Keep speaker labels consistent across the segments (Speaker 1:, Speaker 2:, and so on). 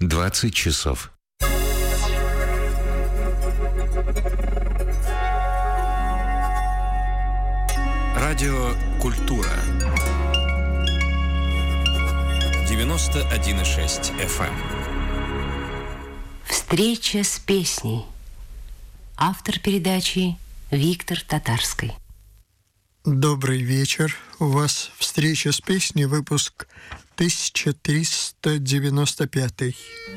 Speaker 1: 20 часов. Радио «Культура». 91,6 FM.
Speaker 2: Встреча с песней. Автор передачи Виктор Татарский.
Speaker 3: Добрый вечер. У вас встреча с песней, выпуск 1395.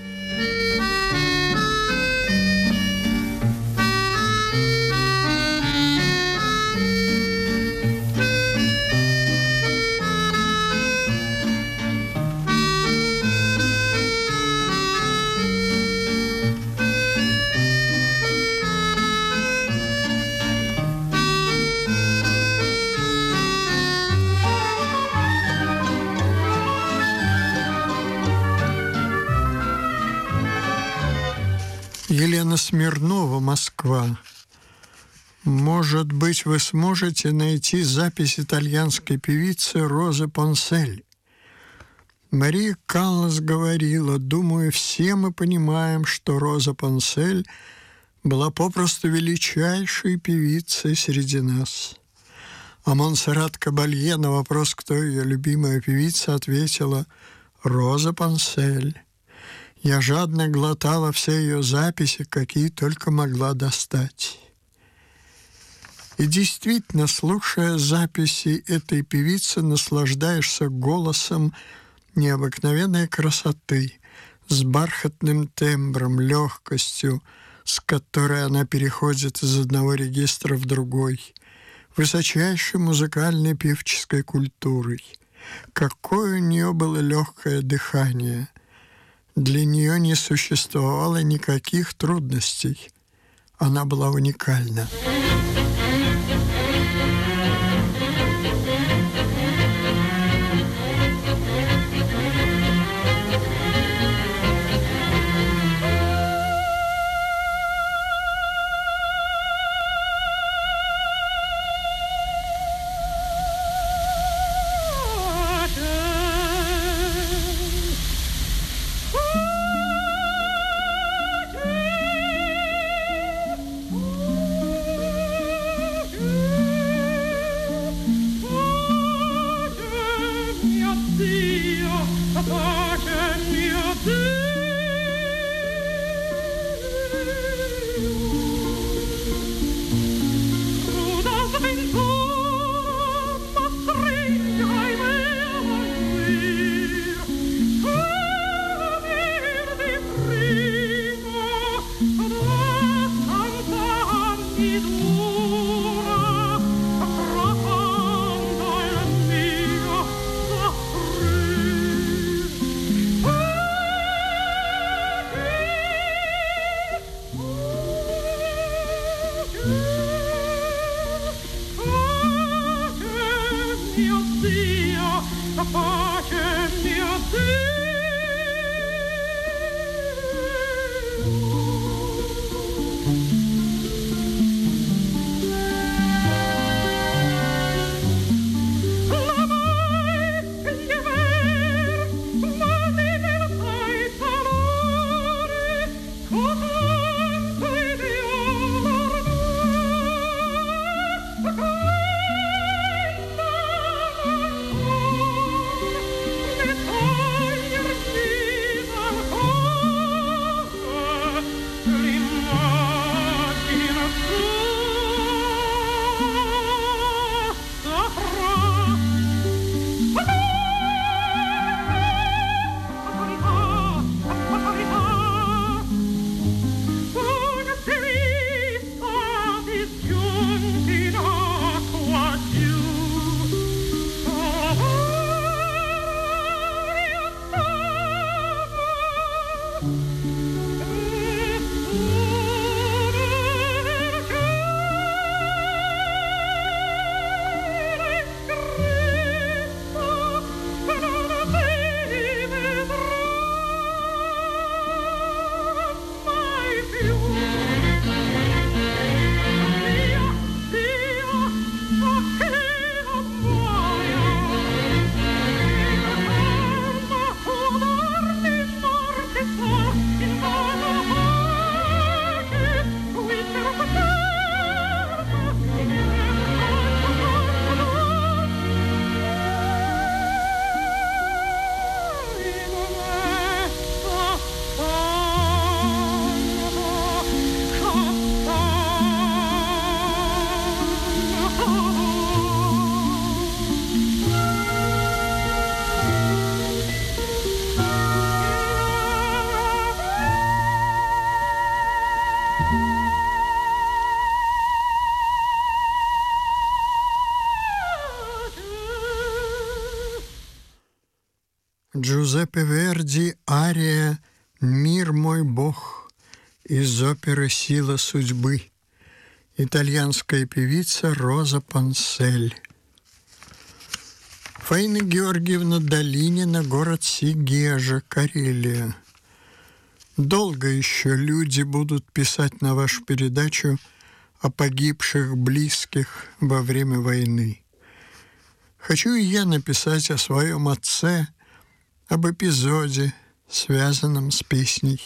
Speaker 3: Елена Смирнова, Москва. Может быть, вы сможете найти запись итальянской певицы Розы Понсель. Мария Каллас говорила: «Думаю, все мы понимаем, что Роза Понсель была попросту величайшей певицей среди нас». А Монсеррат Кабалье на вопрос, кто ее любимая певица, ответила: «Роза Понсель». Я жадно глотала все ее записи, какие только могла достать. И действительно, слушая записи этой певицы, наслаждаешься голосом необыкновенной красоты, с бархатным тембром, легкостью, с которой она переходит из одного регистра в другой, высочайшей музыкальной певческой культурой. Какое у нее было легкое дыхание! Для нее не существовало никаких трудностей. Она была уникальна.
Speaker 4: Bye.
Speaker 3: «Мир мой Бог» из оперы «Сила судьбы». Итальянская певица Роза Пансель. Фаина Георгиевна Долинина, город Сегежа, Карелия. Долго еще люди будут писать на вашу передачу о погибших близких во время войны. Хочу и я написать о своем отце, об эпизоде, связанном с песней.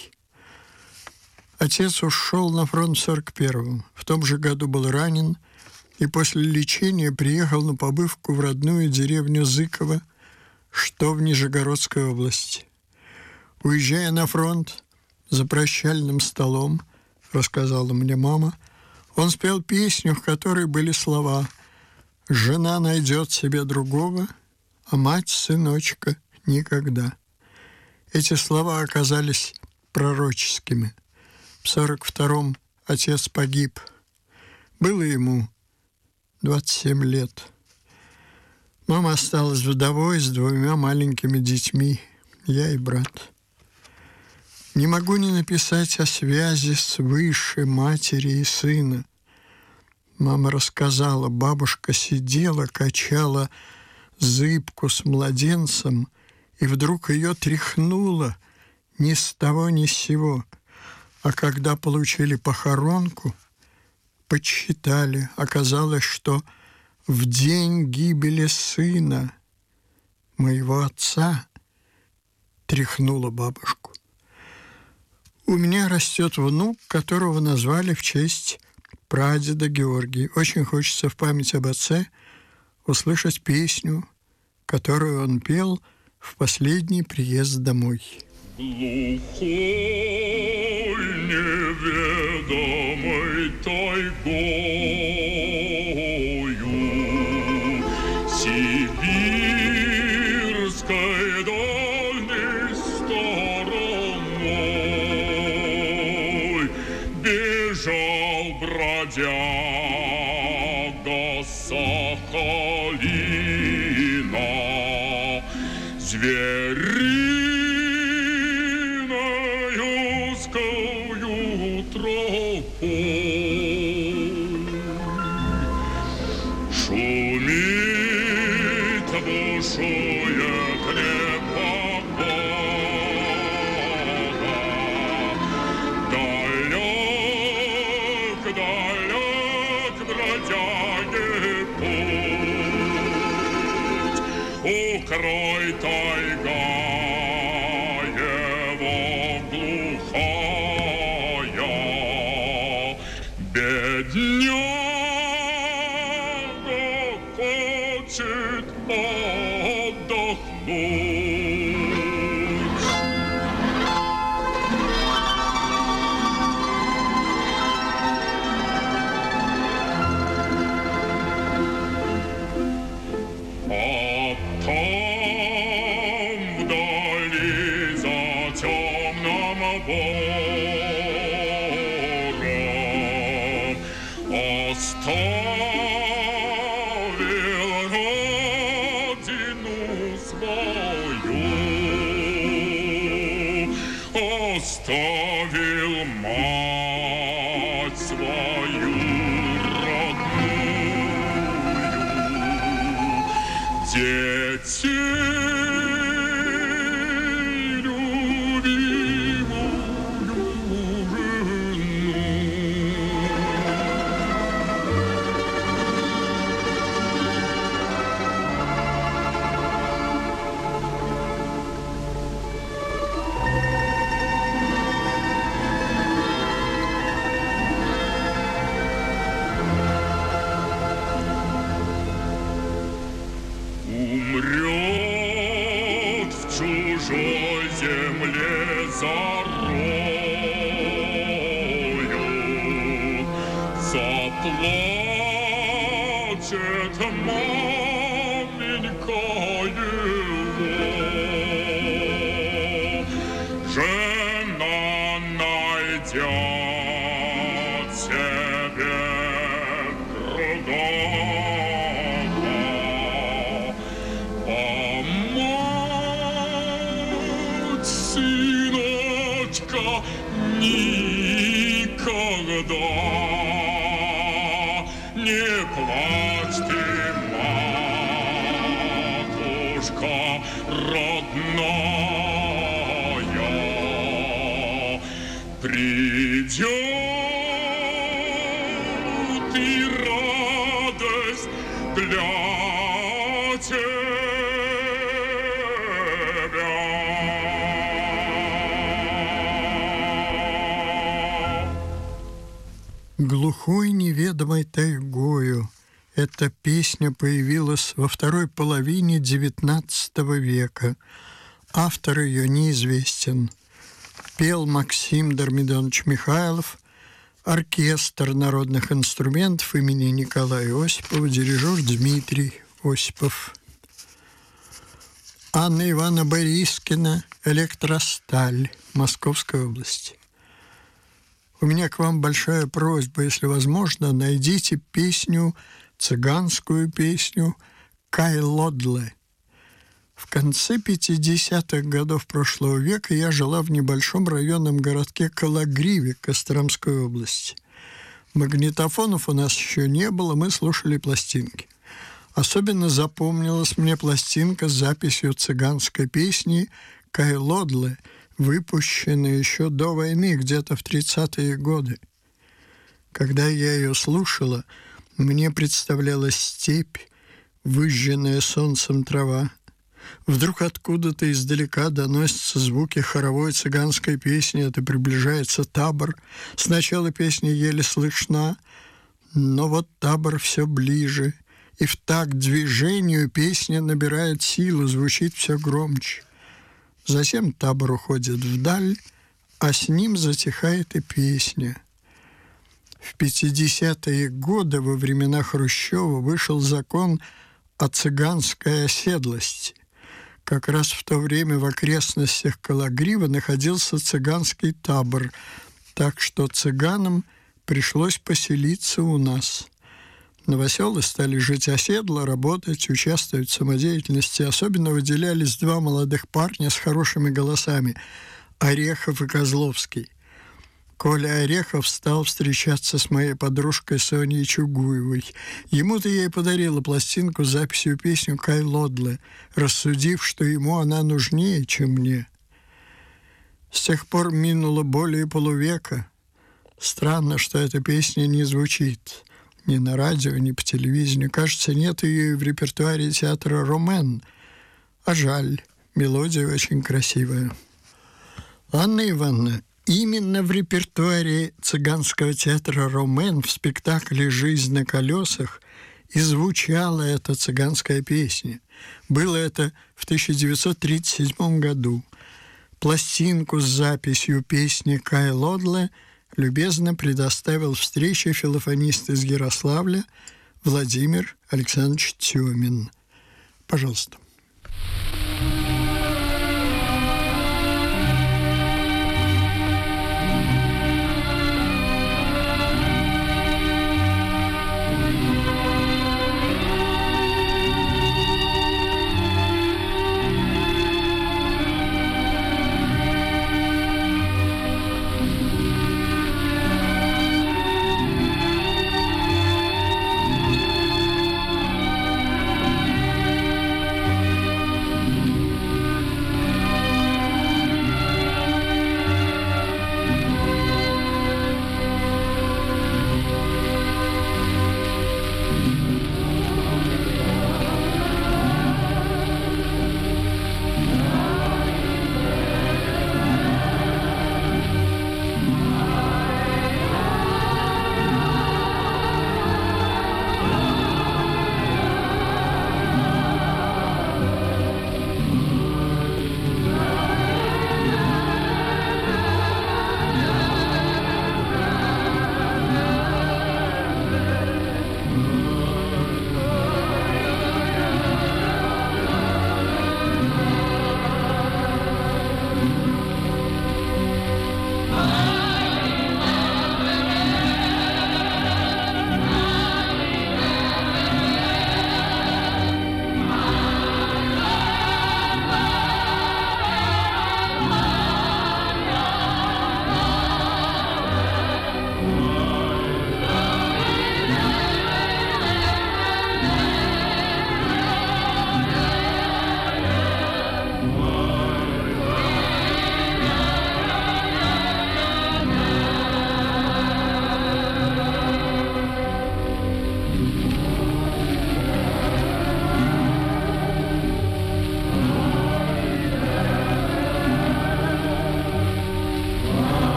Speaker 3: Отец ушел на фронт в 41-м. В том же году был ранен и после лечения приехал на побывку в родную деревню Зыково, что в Нижегородской области. Уезжая на фронт, за прощальным столом, рассказала мне мама, он спел песню, в которой были слова «Жена найдет себе другого, а мать сыночка никогда». Эти слова оказались пророческими. В 42-м отец погиб. Было ему 27 лет. Мама осталась вдовой с 2 маленькими детьми, я и брат. Не могу не написать о связи свыше матери и сына. Мама рассказала, бабушка сидела, качала зыбку с младенцем, и вдруг ее тряхнуло ни с того ни с сего. А когда получили похоронку, подсчитали, оказалось, что в день гибели сына моего отца тряхнула бабушку. У меня растет внук, которого назвали в честь прадеда Георгия. Очень хочется в память об отце услышать песню, которую он пел в последний приезд домой.
Speaker 4: Глухой неведомой тайгою сибирской дальней стороной бежал бродяга Сахалина, звериною узкою тропой. Шумит бушуя крепость, далек, далек бродяги путь. Укрой тайга его глухая, бедняга хочет отдохнуть. А там вдали за темным бором оставил родину свою, оставил мать свою родную, детей любимую жену. Умрет в чужой земле зарою, заплачет маменька его. Жена найдет себе другого, а мать сына никогда. Не плачь ты, матушка родная, придет и радость для тебя.
Speaker 3: Глухой неведомой тайгою эта песня появилась во второй половине XIX века. Автор ее неизвестен. Пел Максим Дормидонович Михайлов, оркестр народных инструментов имени Николая Осипова, дирижер Дмитрий Осипов. Анна Ивановна Борискина, «Электросталь», Московской области. У меня к вам большая просьба, если возможно, найдите песню, цыганскую песню «Кайлодле». В конце 50-х годов прошлого века я жила в небольшом районном городке Кологриве Костромской области. Магнитофонов у нас еще не было, мы слушали пластинки. Особенно запомнилась мне пластинка с записью цыганской песни «Кайлодле», выпущенная еще до войны, где-то в 30-е годы. Когда я ее слушала, мне представлялась степь, выжженная солнцем трава. Вдруг откуда-то издалека доносятся звуки хоровой цыганской песни, это приближается табор. Сначала песня еле слышна, но вот табор все ближе, и в такт движению песня набирает силу, звучит все громче. Затем табор уходит вдаль, а с ним затихает и песня. В 50-е годы, во времена Хрущева, вышел закон о цыганской оседлости. Как раз в то время в окрестностях Кологрива находился цыганский табор, так что цыганам пришлось поселиться у нас. Новоселы стали жить оседло, работать, участвовать в самодеятельности. Особенно выделялись два молодых парня с хорошими голосами – Орехов и Козловский. Коля Орехов стал встречаться с моей подружкой Соней Чугуевой. Ему-то я и подарила пластинку с записью песню «Кайлодле», рассудив, что ему она нужнее, чем мне. С тех пор минуло более полувека. Странно, что эта песня не звучит ни на радио, ни по телевидению. Кажется, нет ее и в репертуаре театра «Ромен». А жаль, мелодия очень красивая. Анна Ивановна, именно в репертуаре цыганского театра «Ромен» в спектакле «Жизнь на колесах» и звучала эта цыганская песня. Было это в 1937 году. Пластинку с записью песни «Кайлодле» любезно предоставил встрече филофонист из Ярославля Владимир Александрович Тёмин. Пожалуйста.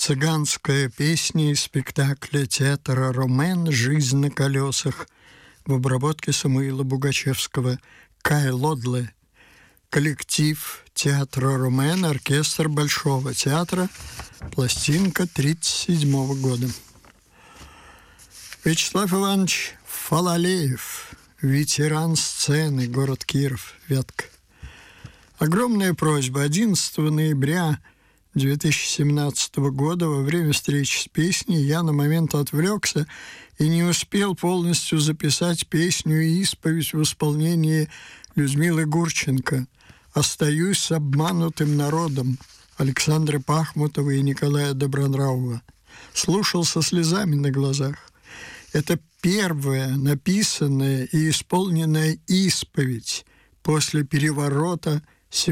Speaker 3: цыганская песня из спектакля театра «Ромен. Жизнь на колесах» в обработке Самуила Бугачевского «Кай Лодле». Коллектив театра «Ромен», оркестр Большого театра, пластинка 1937 года. Вячеслав Иванович Фалалеев, ветеран сцены, город Киров, Вятка. Огромная просьба. 11 ноября 2017 года во время встречи с песней я на момент отвлекся и не успел полностью записать песню и исповедь в исполнении Людмилы Гурченко «Остаюсь с обманутым народом» Александры Пахмутовой и Николая Добронравова. Слушал со слезами на глазах. Это первая написанная и исполненная исповедь после переворота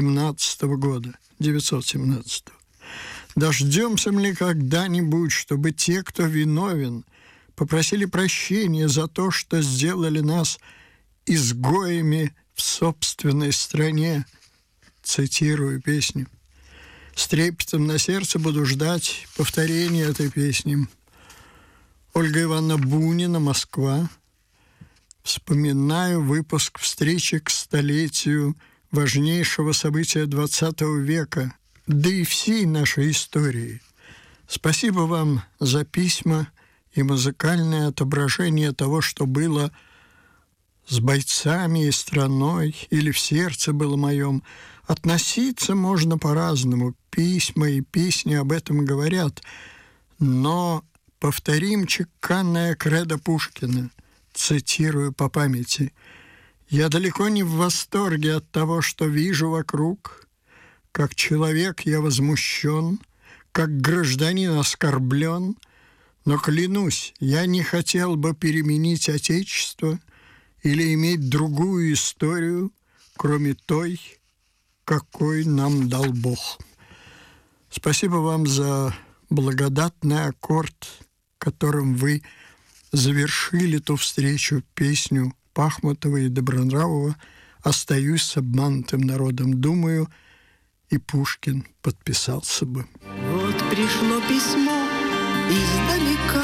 Speaker 3: 917 года. Дождемся ли когда-нибудь, чтобы те, кто виновен, попросили прощения за то, что сделали нас изгоями в собственной стране? Цитирую песню. С трепетом на сердце буду ждать повторения этой песни. Ольга Ивановна Бунина, Москва. Вспоминаю выпуск встречи к столетию важнейшего события XX века, да и всей нашей истории. Спасибо вам за письма и музыкальное отображение того, что было с бойцами и страной, или в сердце было моем. Относиться можно по-разному. Письма и песни об этом говорят. Но повторим чеканное кредо Пушкина, цитирую по памяти. «Я далеко не в восторге от того, что вижу вокруг. Как человек я возмущен, как гражданин оскорблен, но, клянусь, я не хотел бы переменить Отечество или иметь другую историю, кроме той, какой нам дал Бог». Спасибо вам за благодатный аккорд, которым вы завершили ту встречу, песню Пахмутова и Добронравова «Остаюсь с обманутым народом». Думаю, и Пушкин подписался бы.
Speaker 5: Вот пришло письмо издалека,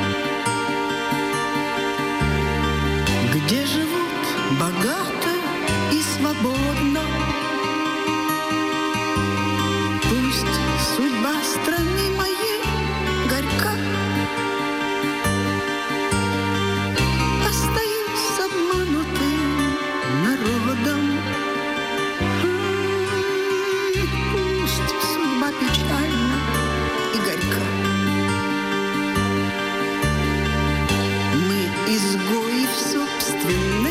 Speaker 5: где живут богато и свободно. Пусть судьба страны моей горька, остаюсь с обманутым народом. Пусть судьба печальна и горька. Мы изгои в собственном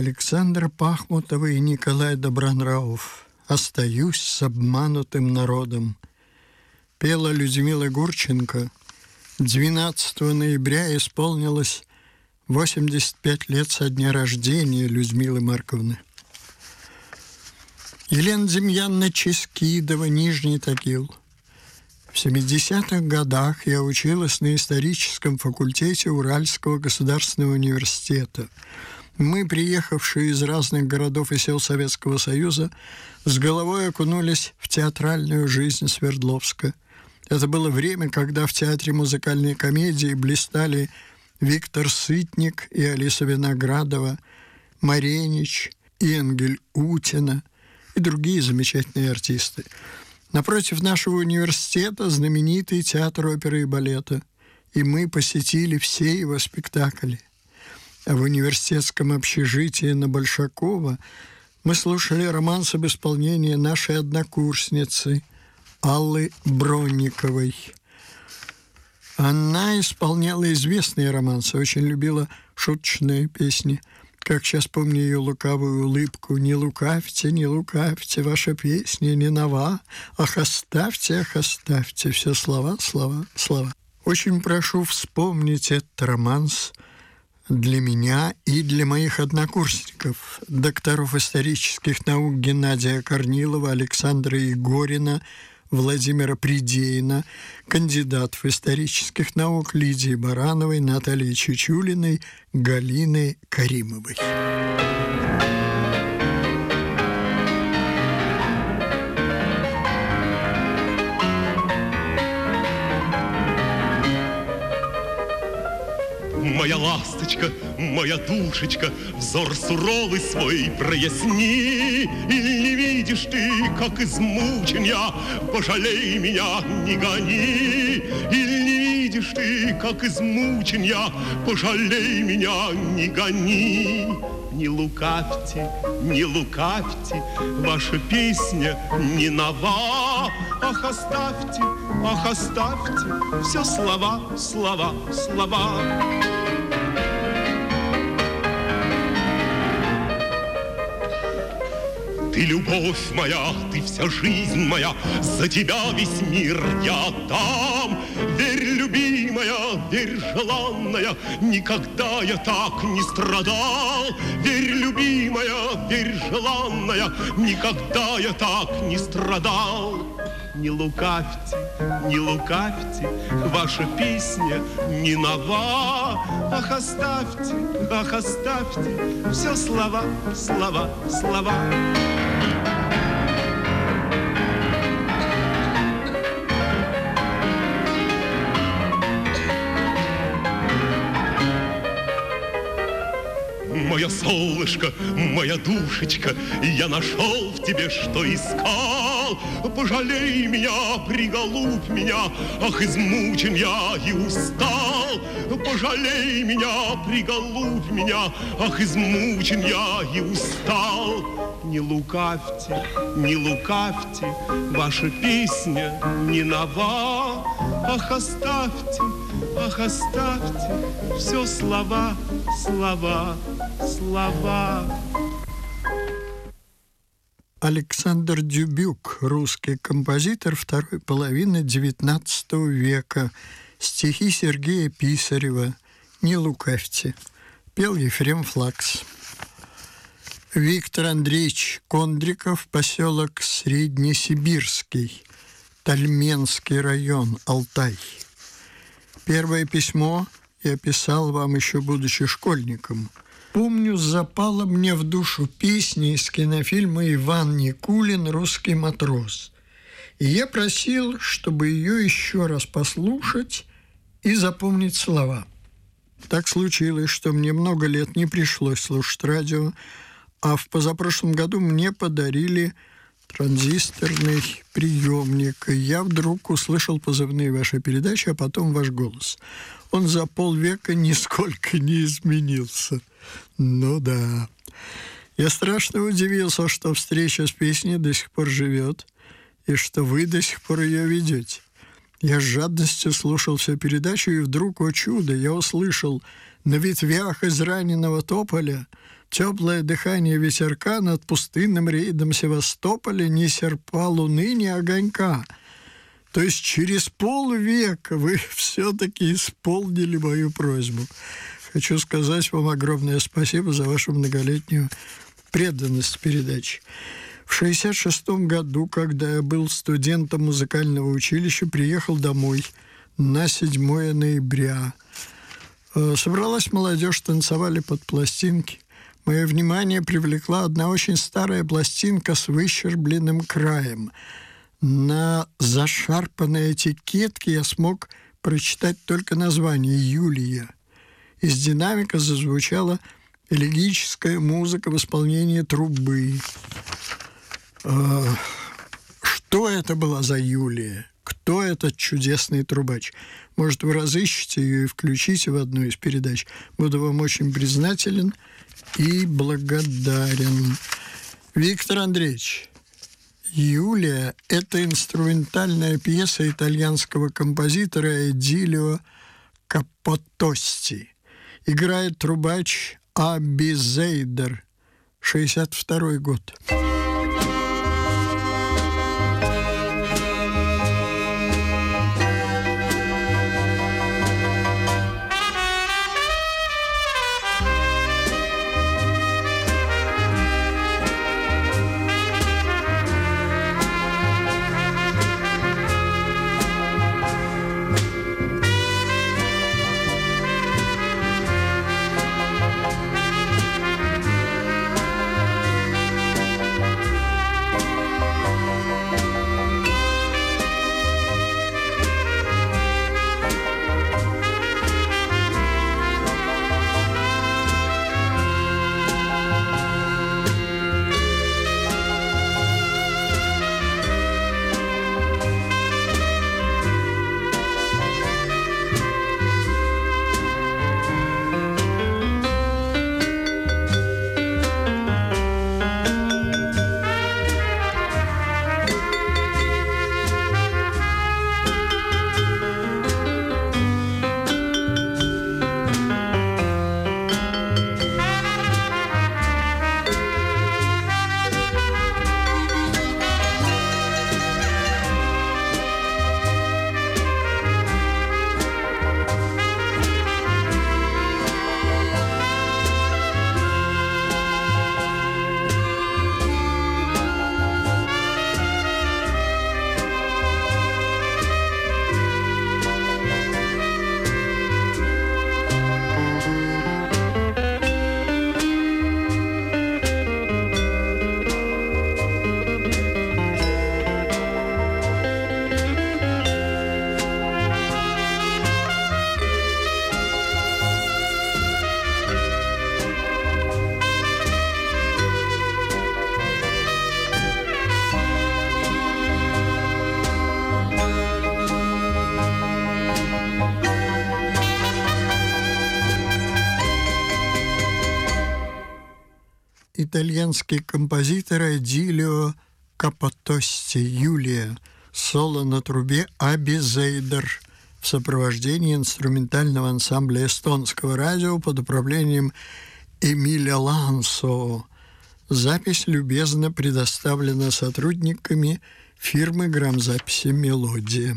Speaker 3: Александра Пахмутова и Николай Добронравов. «Остаюсь с обманутым народом». Пела Людмила Гурченко. 12 ноября исполнилось 85 лет со дня рождения Людмилы Марковны. Елена Демьяновна Ческидова, Нижний Тагил. В 70-х годах я училась на историческом факультете Уральского государственного университета. Мы, приехавшие из разных городов и сел Советского Союза, с головой окунулись в театральную жизнь Свердловска. Это было время, когда в театре музыкальной комедии блистали Виктор Сытник и Алиса Виноградова, Маренич, Энгель Утина и другие замечательные артисты. Напротив нашего университета знаменитый театр оперы и балета, и мы посетили все его спектакли. А в университетском общежитии на Большакова мы слушали романс об исполнении нашей однокурсницы Аллы Бронниковой. Она исполняла известные романсы, очень любила шуточные песни. Как сейчас помню ее лукавую улыбку: «Не лукавьте, не лукавьте, ваша песня не нова, ах, оставьте, все слова, слова, слова». Очень прошу вспомнить этот романс для меня и для моих однокурсников, докторов исторических наук Геннадия Корнилова, Александра Егорина, Владимира Придеина, кандидатов исторических наук Лидии Барановой, Натальи Чучулиной, Галины Каримовой.
Speaker 4: Моя ласточка, моя душечка, взор суровый свой проясни. Или не видишь ты, как измучен я, пожалей меня, не гони. Или не видишь ты, как измучен я, пожалей меня, не гони. Не лукавьте, ваша песня не нова. Ах, оставьте, все слова, слова, слова. Ты любовь моя, ты вся жизнь моя, за тебя весь мир я отдам. Верь, любимая, верь, желанная, никогда я так не страдал. Верь, любимая, верь, желанная, никогда я так не страдал. Не лукавьте, ваша песня не нова. Ах, оставьте, все слова, слова, слова. Моя солнышко, моя душечка, я нашел в тебе, что искал. Пожалей меня, приголубь меня, ах, измучен я и устал. Пожалей меня, приголубь меня, ах, измучен я и устал. Не лукавьте, ваша песня не нова. Ах, оставьте, все слова, слова, слова.
Speaker 3: Александр Дюбюк, русский композитор второй половины XIX века. Стихи Сергея Писарева. «Не лукавьте». Пел Ефрем Флакс. Виктор Андреевич Кондриков, поселок Среднесибирский, Тальменский район, Алтай. Первое письмо я писал вам еще будучи школьником. Помню, запала мне в душу песня из кинофильма «Иван Никулин. Русский матрос». И я просил, чтобы ее еще раз послушать и запомнить слова. Так случилось, что мне много лет не пришлось слушать радио, а в позапрошлом году мне подарили транзисторный приемник, и я вдруг услышал позывные вашей передачи, а потом ваш голос. Он за полвека нисколько не изменился. Ну да. Я страшно удивился, что встреча с песней до сих пор живет, и что вы до сих пор ее ведете. Я с жадностью слушал всю передачу, и вдруг, о чудо, я услышал: «На ветвях израненного тополя Теплое дыхание ветерка над пустынным рейдом Севастополя ни серпа луны, ни огонька. То есть через полвека вы все-таки исполнили мою просьбу. Хочу сказать вам огромное спасибо за вашу многолетнюю преданность передаче. В 1966 году, когда я был студентом музыкального училища, приехал домой на 7 ноября. Собралась молодежь, танцевали под пластинки. Мое внимание привлекла одна очень старая пластинка с выщербленным краем. На зашарпанной этикетке я смог прочитать только название «Юлия». Из динамика зазвучала элегическая музыка в исполнении трубы. Что это была за Юлия? Кто этот чудесный трубач? Может, вы разыщете ее и включите в одну из передач. Буду вам очень признателен и благодарен. Виктор Андреевич, «Юлия» — это инструментальная пьеса итальянского композитора Эдилио Капотости. Играет трубач Аби Зейдер, 1962 год. Итальянский композитор Эдилио Капотости, «Юлия», соло на трубе Аби Зейдер в сопровождении инструментального ансамбля эстонского радио под управлением Эмиля Лансо. Запись любезно предоставлена сотрудниками фирмы грамзаписи «Мелодия».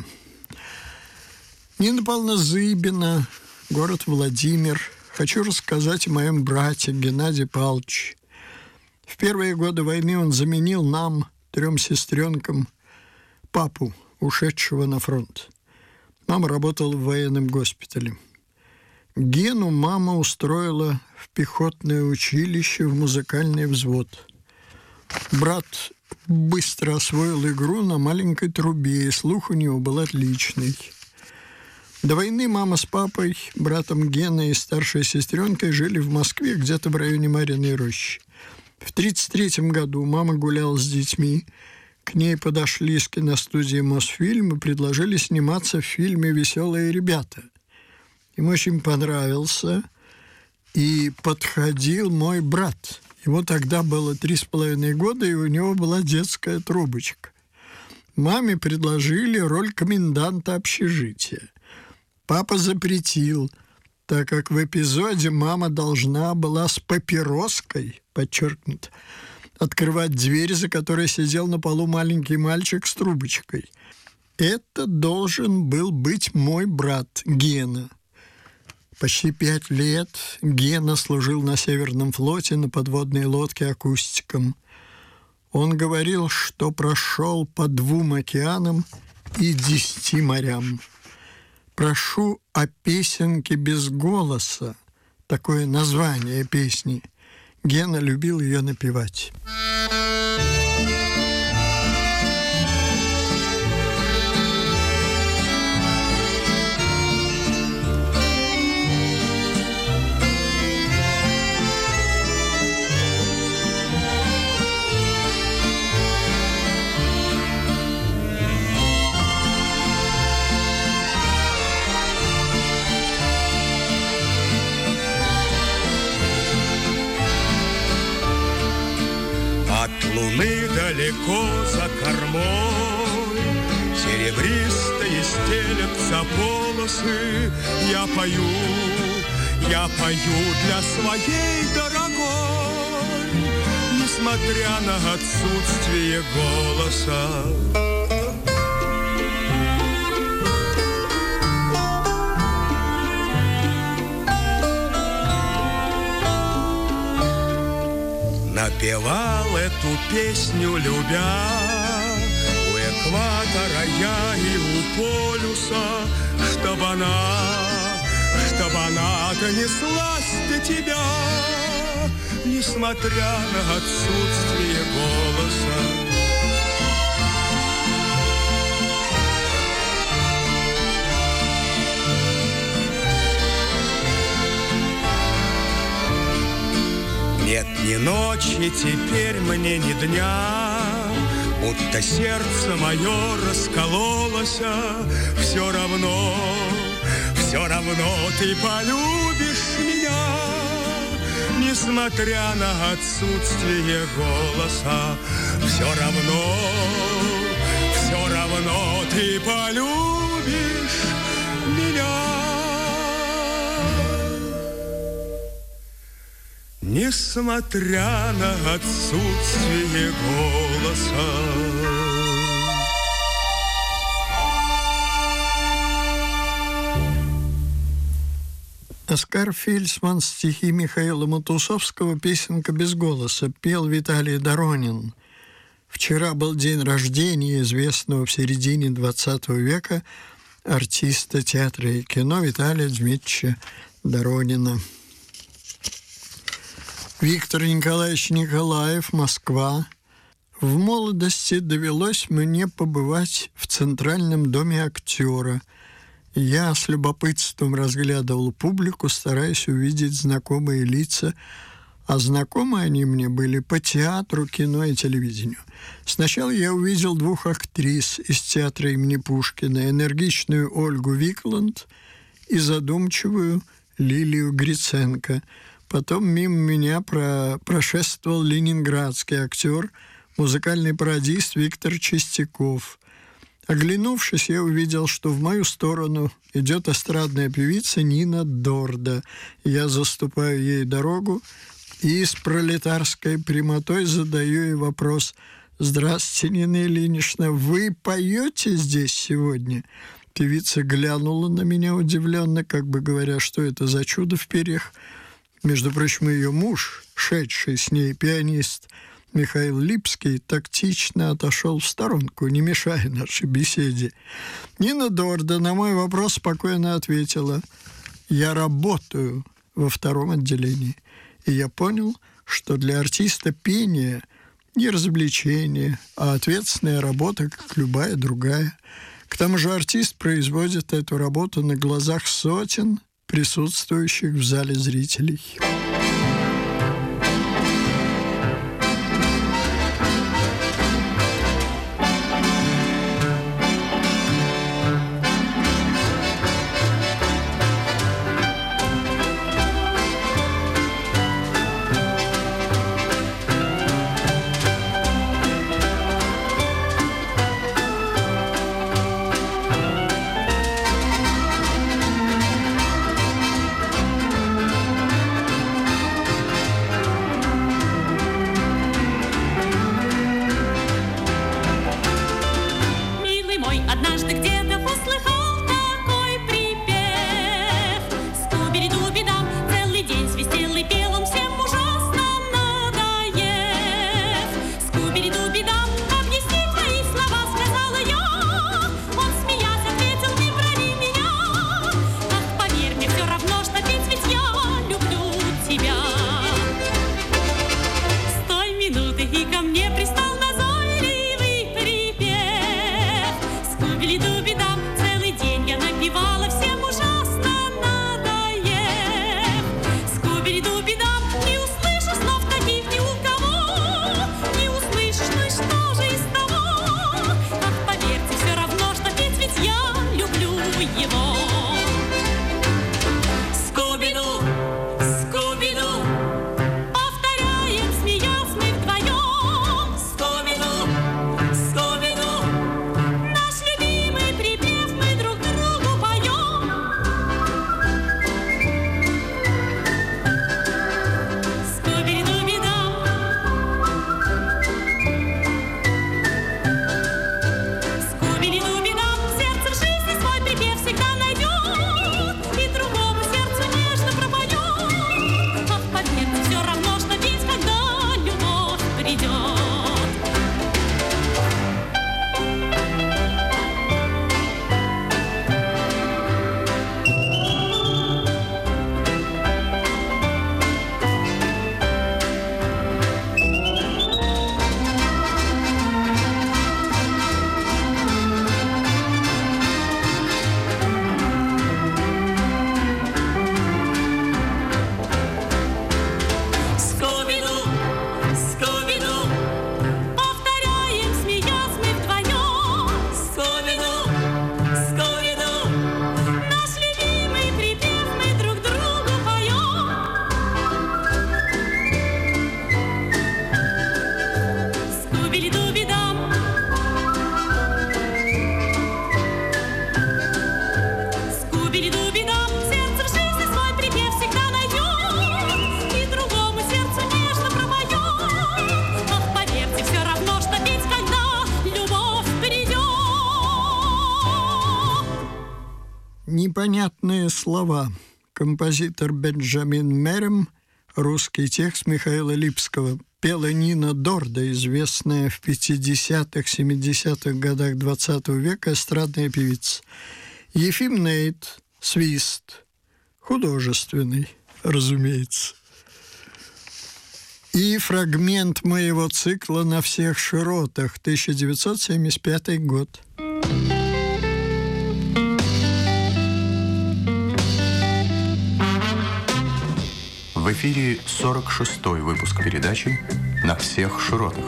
Speaker 3: Нина Павловна Зыбина, город Владимир. Хочу рассказать о моем брате Геннадии Павловиче. В первые годы войны он заменил нам, 3 сестренкам, папу, ушедшего на фронт. Мама работала в военном госпитале. Гену мама устроила в пехотное училище, в музыкальный взвод. Брат быстро освоил игру на маленькой трубе, и слух у него был отличный. До войны мама с папой, братом Геной и старшей сестренкой жили в Москве, где-то в районе Марьиной рощи. В 1933 году мама гуляла с детьми. К ней подошли с киностудии «Мосфильм» и предложили сниматься в фильме «Веселые ребята». Им очень понравился, и подходил мой брат. Ему тогда было 3,5 года, и у него была детская трубочка. Маме предложили роль коменданта общежития. Папа запретил. так как в эпизоде мама должна была с папироской, подчеркнуто, открывать дверь, за которой сидел на полу маленький мальчик с трубочкой. Это должен был быть мой брат Гена. Почти 5 лет Гена служил на Северном флоте на подводной лодке акустиком. Он говорил, что прошел по 2 океанам и 10 морям. «Прошу о песенке без голоса», такое название песни. Гена любил ее напевать.
Speaker 4: Луны далеко за кормой серебристые стелятся полосы. Я пою для своей дорогой, несмотря на отсутствие голоса. Напевал эту песню, любя, у экватора я и у полюса, чтобы она донеслась до тебя, несмотря на отсутствие голоса. Нет ни ночи теперь мне, ни дня, будто сердце мое раскололось. Все равно ты полюбишь меня, несмотря на отсутствие голоса. Все равно ты полюбишь меня, несмотря на отсутствие голоса.
Speaker 3: Оскар Фильсман, стихи Михаила Матусовского, песенка без голоса, пел Виталий Доронин. Вчера был день рождения известного в середине 20 века артиста театра и кино Виталия Дмитриевича Доронина. Виктор Николаевич Николаев, Москва. В молодости довелось мне побывать в Центральном доме актера. Я с любопытством разглядывал публику, стараясь увидеть знакомые лица, а знакомы они мне были по театру, кино и телевидению. Сначала я увидел 2 актрис из театра имени Пушкина, энергичную Ольгу Викланд и задумчивую Лилию Гриценко. Потом мимо меня прошествовал ленинградский актер, музыкальный пародист Виктор Чистяков. Оглянувшись, я увидел, что в мою сторону идет эстрадная певица Нина Дорда. Я заступаю ей дорогу и с пролетарской прямотой задаю ей вопрос: «Здравствуйте, Нина Ильинична, вы поете здесь сегодня?» Певица глянула на меня удивленно, как бы говоря, что это за чудо в перьях. Между прочим, ее муж, шедший с ней пианист Михаил Липский, тактично отошел в сторонку, не мешая нашей беседе. Нина Дорда на мой вопрос спокойно ответила: «Я работаю во 2-м отделении». И я понял, что для артиста пение не развлечение, а ответственная работа, как любая другая. К тому же артист производит эту работу на глазах сотен присутствующих в зале зрителей. Непонятные слова. Композитор Бенджамин Мерем, русский текст Михаила Липского. Пела Нина Дорда, известная в 50-х, 70-х годах 20 века эстрадная певица. Ефим Нейт, свист, художественный, разумеется. И фрагмент моего цикла «На всех широтах», 1975 год.
Speaker 6: В эфире 46-й выпуск передачи «На всех широтах».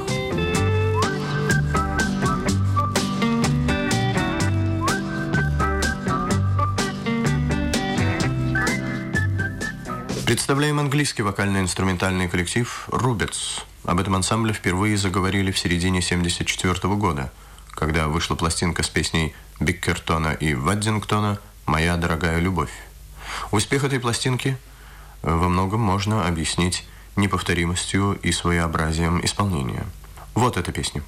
Speaker 6: Представляем английский вокально-инструментальный коллектив «Рубец». Об этом ансамбле впервые заговорили в середине 1974 года, когда вышла пластинка с песней Биккертона и Ваддингтона «Моя дорогая любовь». Успех этой пластинки во многом можно объяснить неповторимостью и своеобразием исполнения. Вот эта песня.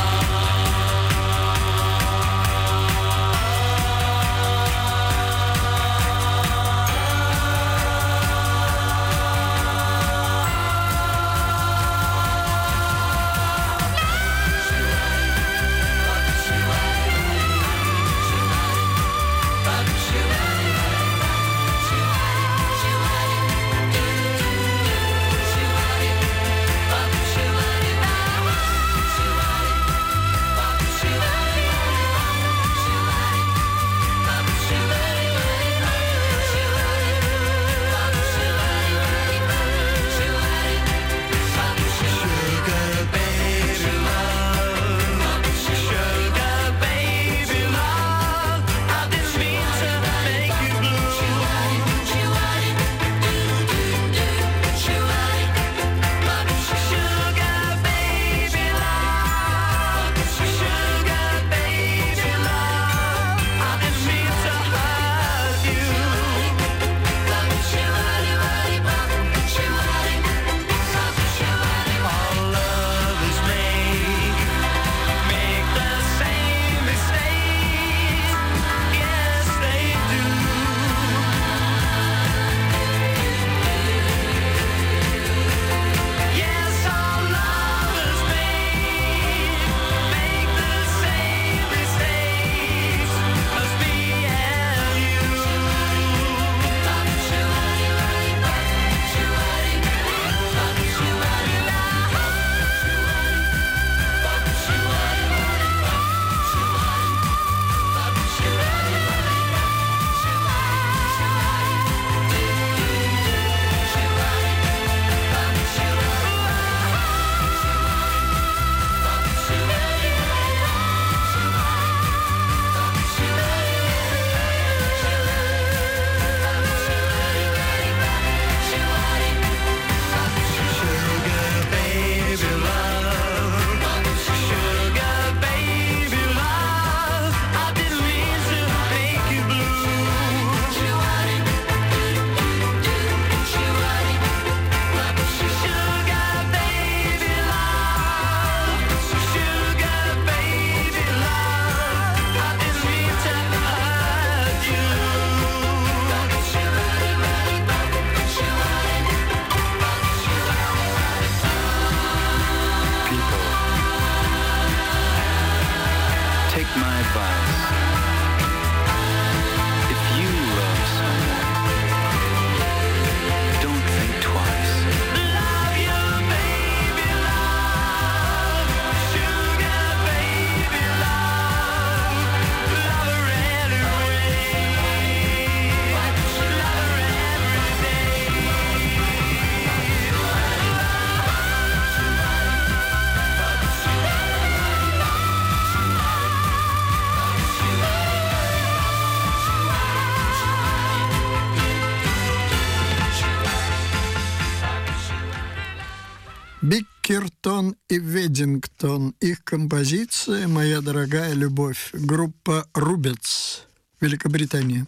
Speaker 3: Биккертон и Веддингтон. Их композиция «Моя дорогая любовь». Группа «Рубец», Великобритания.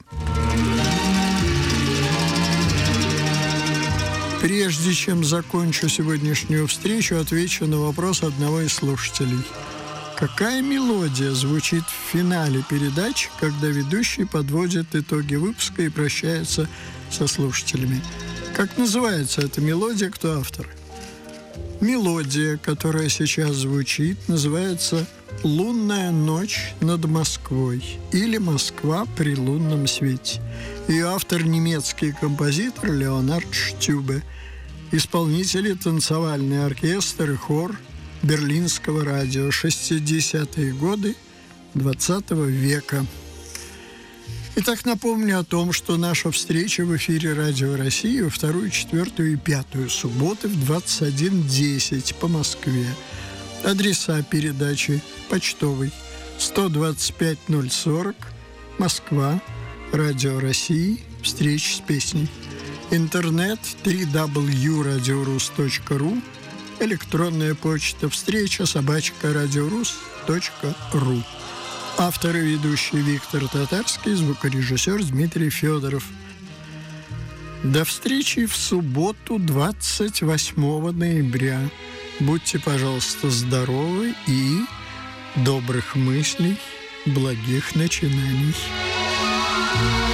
Speaker 3: Прежде чем закончу сегодняшнюю встречу, отвечу на вопрос одного из слушателей. Какая мелодия звучит в финале передачи, когда ведущий подводит итоги выпуска и прощается со слушателями? Как называется эта мелодия, кто автор? Мелодия, которая сейчас звучит, называется «Лунная ночь над Москвой» или «Москва при лунном свете». Ее автор немецкий композитор Леонард Штюбе, исполнители танцевальный оркестр и хор Берлинского радио, 60-е годы XX века. Итак, напомню о том, что наша встреча в эфире Радио России во 2, 4 и 5 субботы в 21:10 по Москве. Адреса передачи: почтовый 125-040, Москва, Радио России, встречи с песней. Интернет www.radiorus.ru, электронная почта встреча@radiorus.ru. Автор и ведущий Виктор Татарский, звукорежиссер Дмитрий Федоров. До встречи в субботу, 28 ноября. Будьте, пожалуйста, здоровы и добрых мыслей, благих начинаний.